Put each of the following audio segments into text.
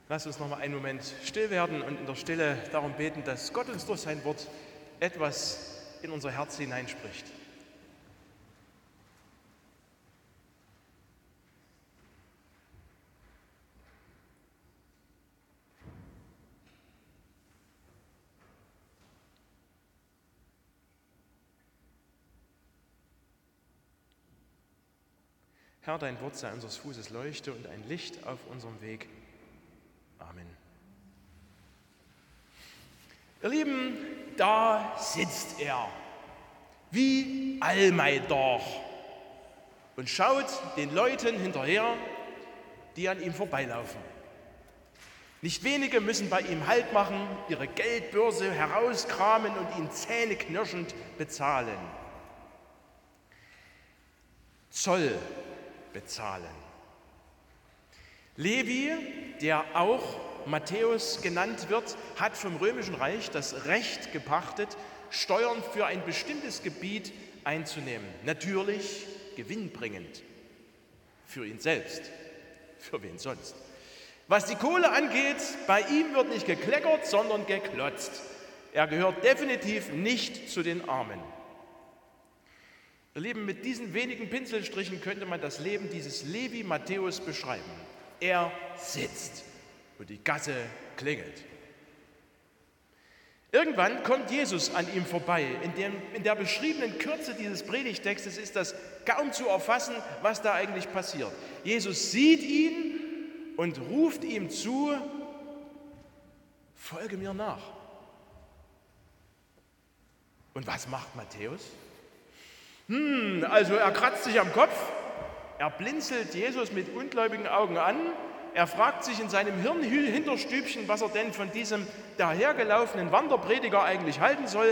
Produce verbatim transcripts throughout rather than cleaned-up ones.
Lass uns noch mal einen Moment still werden und in der Stille darum beten, dass Gott uns durch sein Wort etwas in unser Herz hineinspricht. Herr, dein Wort sei unseres Fußes Leuchte und ein Licht auf unserem Weg. Amen. Ihr Lieben, da sitzt er, wie Allmaidor, und schaut den Leuten hinterher, die an ihm vorbeilaufen. Nicht wenige müssen bei ihm Halt machen, ihre Geldbörse herauskramen und ihn zähneknirschend bezahlen. Zoll bezahlen. Levi, der auch Matthäus genannt wird, hat vom Römischen Reich das Recht gepachtet, Steuern für ein bestimmtes Gebiet einzunehmen. Natürlich gewinnbringend. Für ihn selbst. Für wen sonst? Was die Kohle angeht, bei ihm wird nicht gekleckert, sondern geklotzt. Er gehört definitiv nicht zu den Armen. Ihr Lieben, mit diesen wenigen Pinselstrichen könnte man das Leben dieses Levi Matthäus beschreiben. Er sitzt und die Gasse klingelt. Irgendwann kommt Jesus an ihm vorbei. In, dem, in der beschriebenen Kürze dieses Predigtextes ist das kaum zu erfassen, was da eigentlich passiert. Jesus sieht ihn und ruft ihm zu: Folge mir nach. Und was macht Matthäus? Hm, also er kratzt sich am Kopf, er blinzelt Jesus mit ungläubigen Augen an, er fragt sich in seinem Hirnhinterstübchen, was er denn von diesem dahergelaufenen Wanderprediger eigentlich halten soll.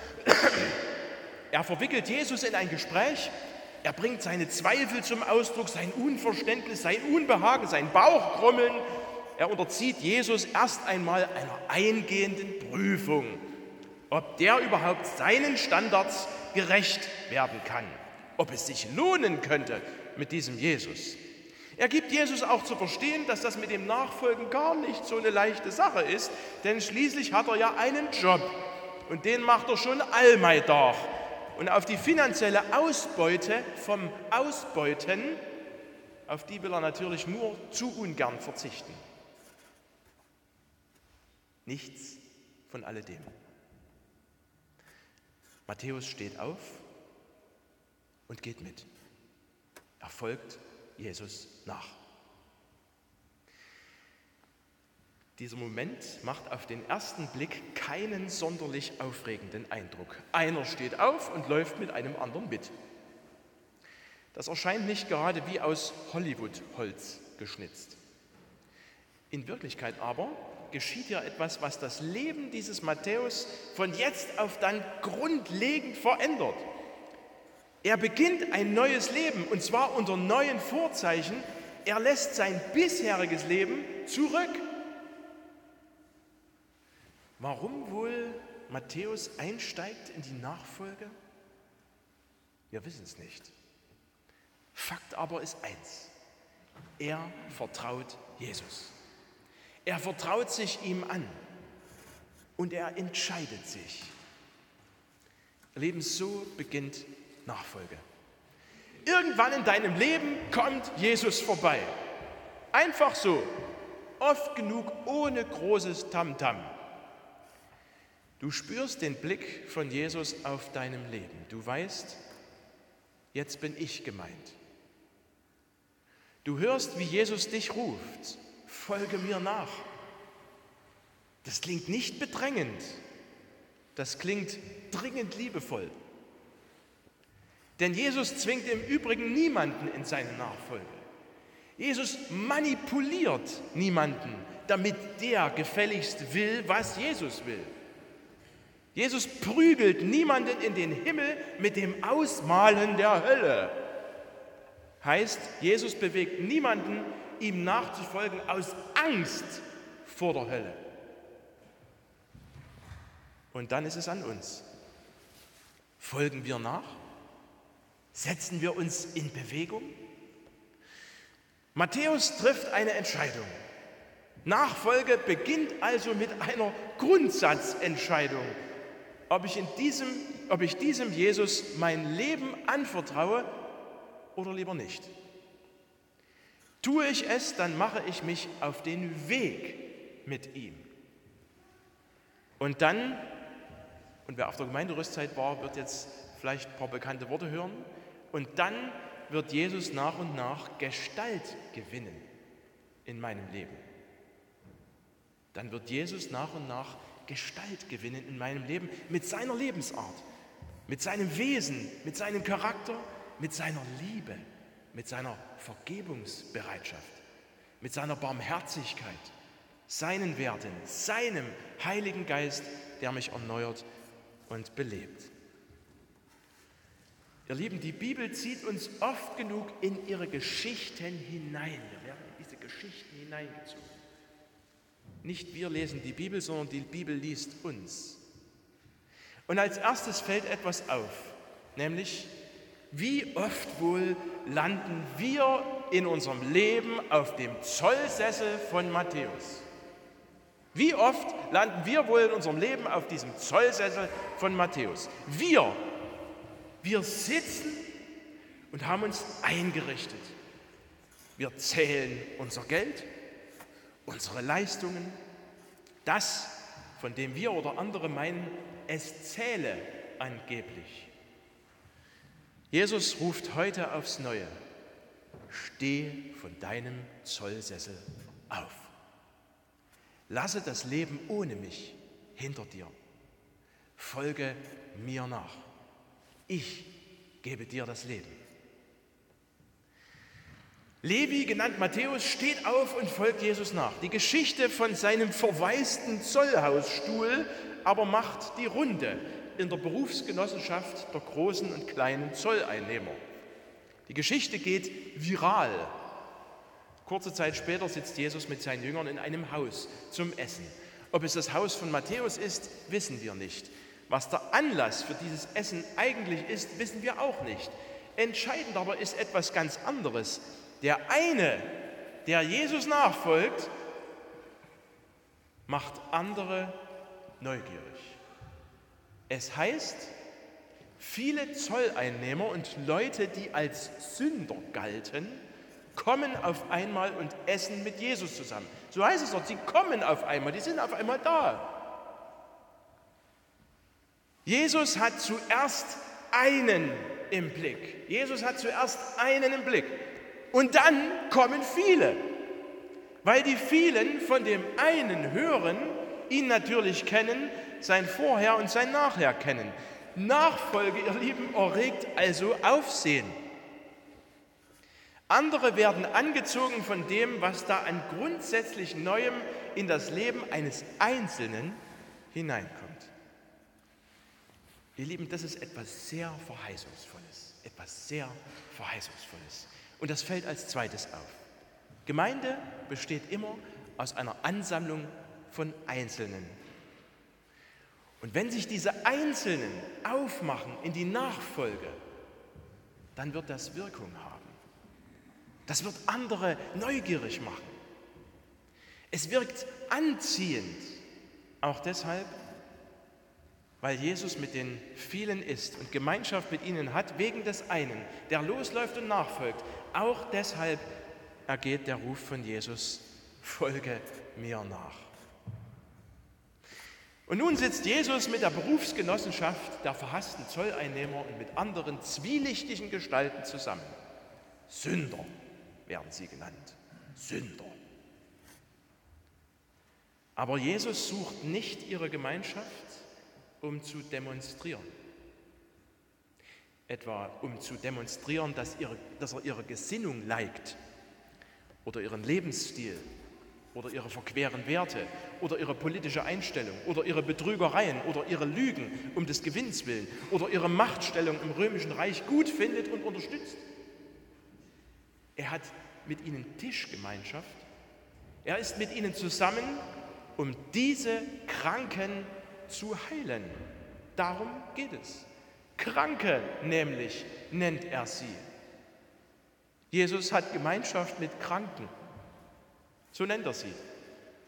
Er verwickelt Jesus in ein Gespräch, er bringt seine Zweifel zum Ausdruck, sein Unverständnis, sein Unbehagen, sein Bauchgrummeln. Er unterzieht Jesus erst einmal einer eingehenden Prüfung, ob der überhaupt seinen Standards gerecht werden kann, ob es sich lohnen könnte mit diesem Jesus. Er gibt Jesus auch zu verstehen, dass das mit dem Nachfolgen gar nicht so eine leichte Sache ist, denn schließlich hat er ja einen Job und den macht er schon Allmaidor. Und auf die finanzielle Ausbeute vom Ausbeuten, auf die will er natürlich nur zu ungern verzichten. Nichts von alledem. Matthäus steht auf und geht mit. Er folgt Jesus nach. Dieser Moment macht auf den ersten Blick keinen sonderlich aufregenden Eindruck. Einer steht auf und läuft mit einem anderen mit. Das erscheint nicht gerade wie aus Hollywood-Holz geschnitzt. In Wirklichkeit aber geschieht hier etwas, was das Leben dieses Matthäus von jetzt auf dann grundlegend verändert. Er beginnt ein neues Leben, und zwar unter neuen Vorzeichen. Er lässt sein bisheriges Leben zurück. Warum wohl Matthäus einsteigt in die Nachfolge? Wir wissen es nicht. Fakt aber ist eins: Er vertraut Jesus. Er vertraut sich ihm an und er entscheidet sich. Leben, so beginnt Nachfolge. Irgendwann in deinem Leben kommt Jesus vorbei. Einfach so, oft genug ohne großes Tamtam. Du spürst den Blick von Jesus auf deinem Leben. Du weißt, jetzt bin ich gemeint. Du hörst, wie Jesus dich ruft: Folge mir nach. Das klingt nicht bedrängend, das klingt dringend liebevoll. Denn Jesus zwingt im Übrigen niemanden in seine Nachfolge. Jesus manipuliert niemanden, damit der gefälligst will, was Jesus will. Jesus prügelt niemanden in den Himmel mit dem Ausmalen der Hölle. Heißt, Jesus bewegt niemanden, ihm nachzufolgen aus Angst vor der Hölle. Und dann ist es an uns. Folgen wir nach? Setzen wir uns in Bewegung? Matthäus trifft eine Entscheidung. Nachfolge beginnt also mit einer Grundsatzentscheidung, ob ich, in diesem, ob ich diesem Jesus mein Leben anvertraue oder lieber nicht. Tue ich es, dann mache ich mich auf den Weg mit ihm. Und dann, und wer auf der Gemeinderüstzeit war, wird jetzt vielleicht ein paar bekannte Worte hören, und dann wird Jesus nach und nach Gestalt gewinnen in meinem Leben. Dann wird Jesus nach und nach Gestalt gewinnen in meinem Leben mit seiner Lebensart, mit seinem Wesen, mit seinem Charakter, mit seiner Liebe, mit seiner Vergebungsbereitschaft, mit seiner Barmherzigkeit, seinen Werten, seinem Heiligen Geist, der mich erneuert und belebt. Ihr Lieben, die Bibel zieht uns oft genug in ihre Geschichten hinein. Wir werden in diese Geschichten hineingezogen. Nicht wir lesen die Bibel, sondern die Bibel liest uns. Und als erstes fällt etwas auf, nämlich wie oft wohl landen wir in unserem Leben auf dem Zollsessel von Matthäus? Wie oft landen wir wohl in unserem Leben auf diesem Zollsessel von Matthäus? Wir, wir sitzen und haben uns eingerichtet. Wir zählen unser Geld, unsere Leistungen, das, von dem wir oder andere meinen, es zähle angeblich. Jesus ruft heute aufs Neue: Steh von deinem Zollsessel auf. Lasse das Leben ohne mich hinter dir. Folge mir nach. Ich gebe dir das Leben. Levi, genannt Matthäus, steht auf und folgt Jesus nach. Die Geschichte von seinem verwaisten Zollhausstuhl aber macht die Runde in der Berufsgenossenschaft der großen und kleinen Zolleinnehmer. Die Geschichte geht viral. Kurze Zeit später sitzt Jesus mit seinen Jüngern in einem Haus zum Essen. Ob es das Haus von Matthäus ist, wissen wir nicht. Was der Anlass für dieses Essen eigentlich ist, wissen wir auch nicht. Entscheidend aber ist etwas ganz anderes. Der eine, der Jesus nachfolgt, macht andere neugierig. Es heißt, viele Zolleinnehmer und Leute, die als Sünder galten, kommen auf einmal und essen mit Jesus zusammen. So heißt es dort, sie kommen auf einmal, die sind auf einmal da. Jesus hat zuerst einen im Blick. Jesus hat zuerst einen im Blick. Und dann kommen viele, weil die vielen von dem einen hören, ihn natürlich kennen, sein Vorher und sein Nachher kennen. Nachfolge, ihr Lieben, erregt also Aufsehen. Andere werden angezogen von dem, was da an grundsätzlich Neuem in das Leben eines Einzelnen hineinkommt. Ihr Lieben, das ist etwas sehr Verheißungsvolles, etwas sehr Verheißungsvolles. Und das fällt als zweites auf. Gemeinde besteht immer aus einer Ansammlung von Einzelnen. Und wenn sich diese Einzelnen aufmachen in die Nachfolge, dann wird das Wirkung haben. Das wird andere neugierig machen. Es wirkt anziehend, auch deshalb, weil Jesus mit den vielen ist und Gemeinschaft mit ihnen hat, wegen des einen, der losläuft und nachfolgt. Auch deshalb ergeht der Ruf von Jesus: Folge mir nach. Und nun sitzt Jesus mit der Berufsgenossenschaft der verhassten Zolleinnehmer und mit anderen zwielichtigen Gestalten zusammen. Sünder werden sie genannt. Sünder. Aber Jesus sucht nicht ihre Gemeinschaft, um zu demonstrieren. Etwa um zu demonstrieren, dass, ihre, dass er ihre Gesinnung liked oder ihren Lebensstil oder ihre verqueren Werte oder ihre politische Einstellung oder ihre Betrügereien oder ihre Lügen um des Gewinns willen oder ihre Machtstellung im Römischen Reich gut findet und unterstützt. Er hat mit ihnen Tischgemeinschaft. Er ist mit ihnen zusammen, um diese Kranken zu heilen. Darum geht es. Kranke nämlich nennt er sie. Jesus hat Gemeinschaft mit Kranken. So nennt er sie.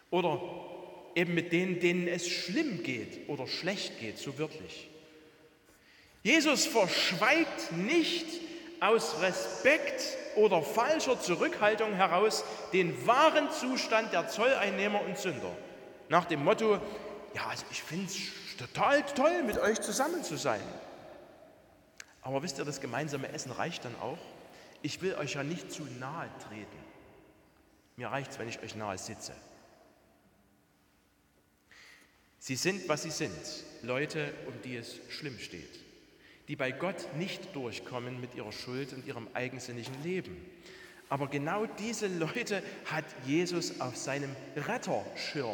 Oder eben mit denen, denen es schlimm geht oder schlecht geht, so wörtlich. Jesus verschweigt nicht aus Respekt oder falscher Zurückhaltung heraus den wahren Zustand der Zolleinnehmer und Sünder. Nach dem Motto, ja, also ich finde es total toll, mit euch zusammen zu sein. Aber wisst ihr, das gemeinsame Essen reicht dann auch. Ich will euch ja nicht zu nahe treten. Mir reicht es, wenn ich euch nahe sitze. Sie sind, was sie sind, Leute, um die es schlimm steht, die bei Gott nicht durchkommen mit ihrer Schuld und ihrem eigensinnigen Leben. Aber genau diese Leute hat Jesus auf seinem Retterschirm.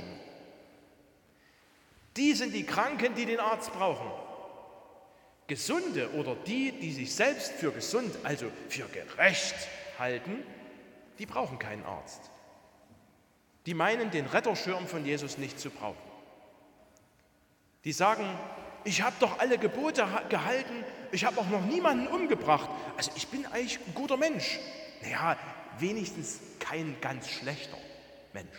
Die sind die Kranken, die den Arzt brauchen. Gesunde oder die, die sich selbst für gesund, also für gerecht halten, die brauchen keinen Arzt. Die meinen, den Retterschirm von Jesus nicht zu brauchen. Die sagen, ich habe doch alle Gebote gehalten, ich habe auch noch niemanden umgebracht. Also ich bin eigentlich ein guter Mensch. Naja, wenigstens kein ganz schlechter Mensch.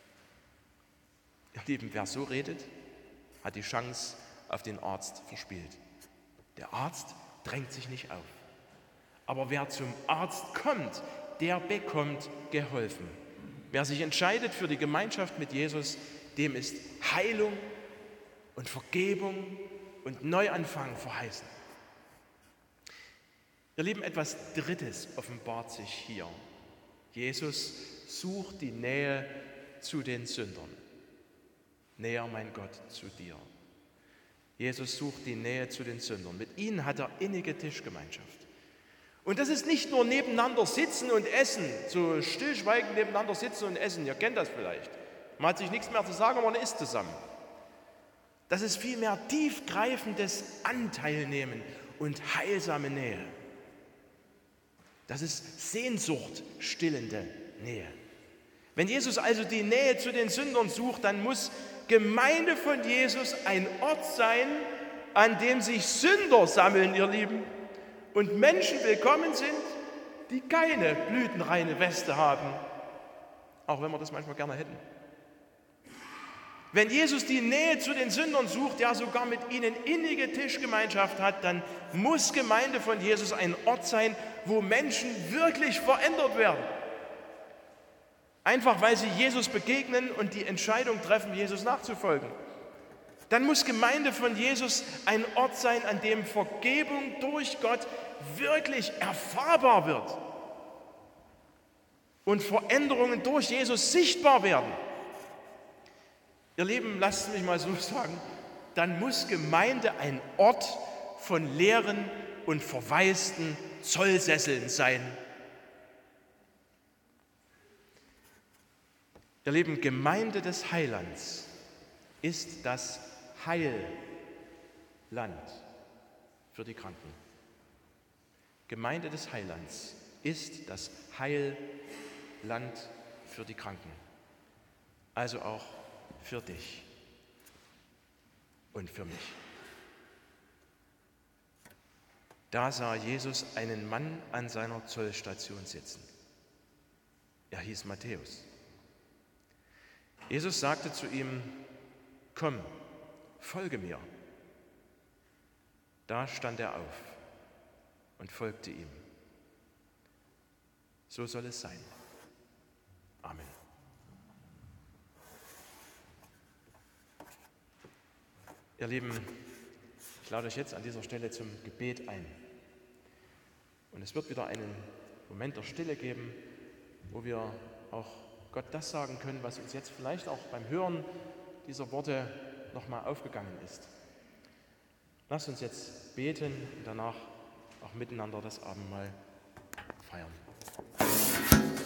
Ihr Lieben, wer so redet, hat die Chance auf den Arzt verspielt. Der Arzt drängt sich nicht auf. Aber wer zum Arzt kommt, der bekommt geholfen. Wer sich entscheidet für die Gemeinschaft mit Jesus, dem ist Heilung und Vergebung und Neuanfang verheißen. Ihr Lieben, etwas Drittes offenbart sich hier. Jesus sucht die Nähe zu den Sündern. Näher, mein Gott, zu dir. Jesus sucht die Nähe zu den Sündern. Mit ihnen hat er innige Tischgemeinschaft. Und das ist nicht nur nebeneinander sitzen und essen, so stillschweigend nebeneinander sitzen und essen. Ihr kennt das vielleicht. Man hat sich nichts mehr zu sagen, aber man isst zusammen. Das ist vielmehr tiefgreifendes Anteilnehmen und heilsame Nähe. Das ist sehnsuchtstillende Nähe. Wenn Jesus also die Nähe zu den Sündern sucht, dann muss Gemeinde von Jesus ein Ort sein, an dem sich Sünder sammeln, ihr Lieben, und Menschen willkommen sind, die keine blütenreine Weste haben, auch wenn wir das manchmal gerne hätten. Wenn Jesus die Nähe zu den Sündern sucht, ja sogar mit ihnen innige Tischgemeinschaft hat, dann muss Gemeinde von Jesus ein Ort sein, wo Menschen wirklich verändert werden. Einfach weil sie Jesus begegnen und die Entscheidung treffen, Jesus nachzufolgen. Dann muss Gemeinde von Jesus ein Ort sein, an dem Vergebung durch Gott wirklich erfahrbar wird und Veränderungen durch Jesus sichtbar werden. Ihr Lieben, lasst es mich mal so sagen, dann muss Gemeinde ein Ort von leeren und verwaisten Zollsesseln sein. Ihr Lieben, Gemeinde des Heilands ist das Heilland für die Kranken. Gemeinde des Heilands ist das Heilland für die Kranken. Also auch für dich und für mich. Da sah Jesus einen Mann an seiner Zollstation sitzen. Er hieß Matthäus. Jesus sagte zu ihm, komm, folge mir. Da stand er auf und folgte ihm. So soll es sein. Amen. Ihr Lieben, ich lade euch jetzt an dieser Stelle zum Gebet ein. Und es wird wieder einen Moment der Stille geben, wo wir auch Gott das sagen können, was uns jetzt vielleicht auch beim Hören dieser Worte nochmal aufgegangen ist. Lasst uns jetzt beten und danach auch miteinander das Abendmahl feiern.